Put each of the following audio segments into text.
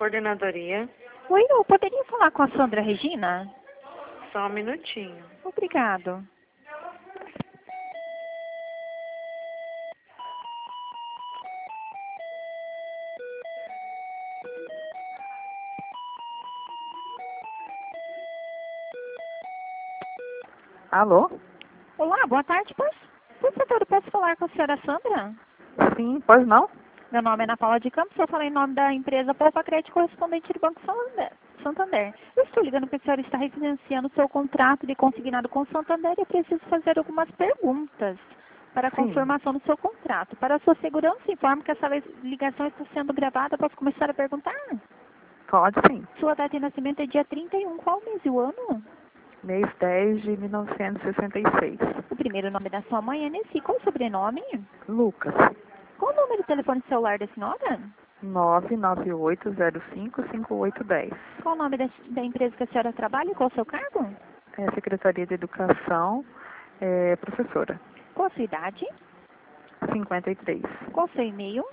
Coordenadoria. Oi, eu poderia falar com a Sandra Regina? Só um minutinho. Obrigado. Alô? Olá, boa tarde, por favor, eu posso falar com a senhora Sandra? Sim, pois não? Meu nome é Ana Paula de Campos, eu falei em nome da empresa Poupa Crédito correspondente do Banco Santander. Eu estou ligando porque a senhora está refinanciando o seu contrato de consignado com o Santander e eu preciso fazer algumas perguntas para a Sim. confirmação do seu contrato. Para a sua segurança, informo que essa ligação está sendo gravada. Posso começar a perguntar? Pode sim. Sua data de nascimento é dia 31, qual mês e o ano? Mês 10 de 1966. O primeiro nome da sua mãe é Nessi. Qual o sobrenome? Lucas. Qual o número de telefone celular da senhora? 998055810. Qual o nome da empresa que a senhora trabalha e qual o seu cargo? É Secretaria de Educação, professora. Qual a sua idade? 53. Qual o seu e-mail?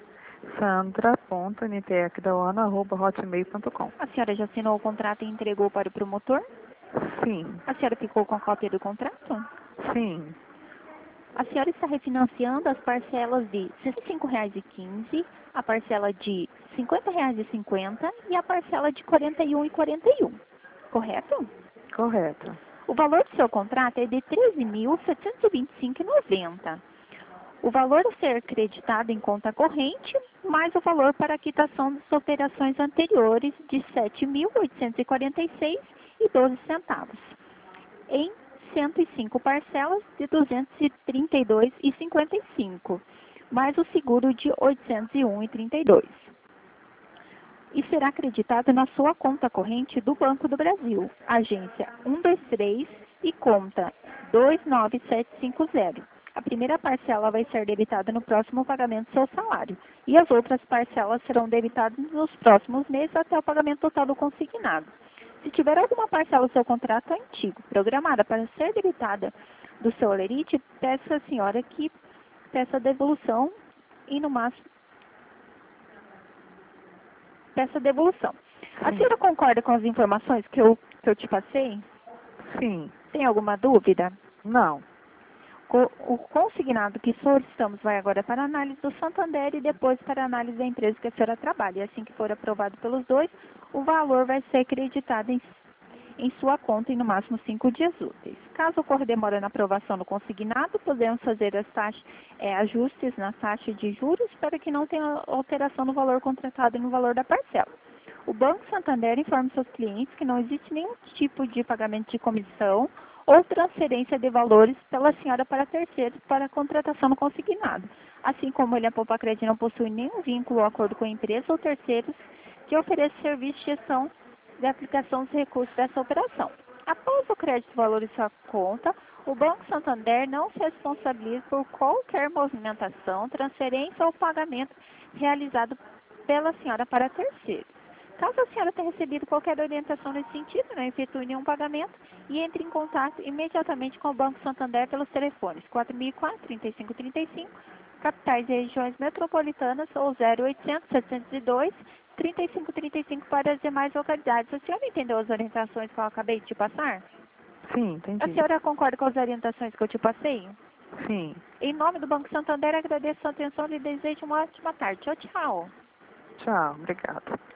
sandra.ntecdaona@hotmail.com. A senhora já assinou o contrato e entregou para o promotor? Sim. A senhora ficou com a cópia do contrato? Sim. A senhora está refinanciando as parcelas de R$ 65,15, a parcela de R$ 50,50 e a parcela de R$ 41,41. Correto? Correto. O valor do seu contrato é de R$ 13.725,90. O valor a ser creditado em conta corrente, mais o valor para a quitação das operações anteriores de R$ 7.846,12, em 105 parcelas de R$ 232,55, mais o seguro de R$ 801,32. E será acreditado na sua conta corrente do Banco do Brasil, agência 123 e conta 29750. A primeira parcela vai ser debitada no próximo pagamento do seu salário e as outras parcelas serão debitadas nos próximos meses até o pagamento total do consignado. Se tiver alguma parcela do seu contrato antigo programada para ser debitada do seu holerite, peça à senhora que peça devolução e no máximo peça devolução. A Sim. senhora concorda com as informações que eu te passei? Sim. Tem alguma dúvida? Não. O consignado que solicitamos vai agora para a análise do Santander e depois para a análise da empresa que a senhora trabalha. E assim que for aprovado pelos dois, o valor vai ser acreditado em sua conta em no máximo 5 dias úteis. Caso ocorra demora na aprovação do consignado, podemos fazer ajustes na taxa de juros para que não tenha alteração no valor contratado e no valor da parcela. O Banco Santander informa seus clientes que não existe nenhum tipo de pagamento de comissão ou transferência de valores pela senhora para terceiros para a contratação do consignado. Assim como ele, a Poupa Crédito, não possui nenhum vínculo ou acordo com a empresa ou terceiros que ofereçam serviço de gestão de aplicação dos recursos dessa operação. Após o crédito do valor em sua conta, o Banco Santander não se responsabiliza por qualquer movimentação, transferência ou pagamento realizado pela senhora para terceiros. Caso a senhora tenha recebido qualquer orientação nesse sentido, não efetue nenhum pagamento e entre em contato imediatamente com o Banco Santander pelos telefones 4004-3535, capitais e regiões metropolitanas ou 0800-702-3535 para as demais localidades. A senhora entendeu as orientações que eu acabei de te passar? Sim, entendi. A senhora concorda com as orientações que eu te passei? Sim. Em nome do Banco Santander, agradeço a sua atenção e desejo uma ótima tarde. Tchau, tchau. Tchau, obrigada.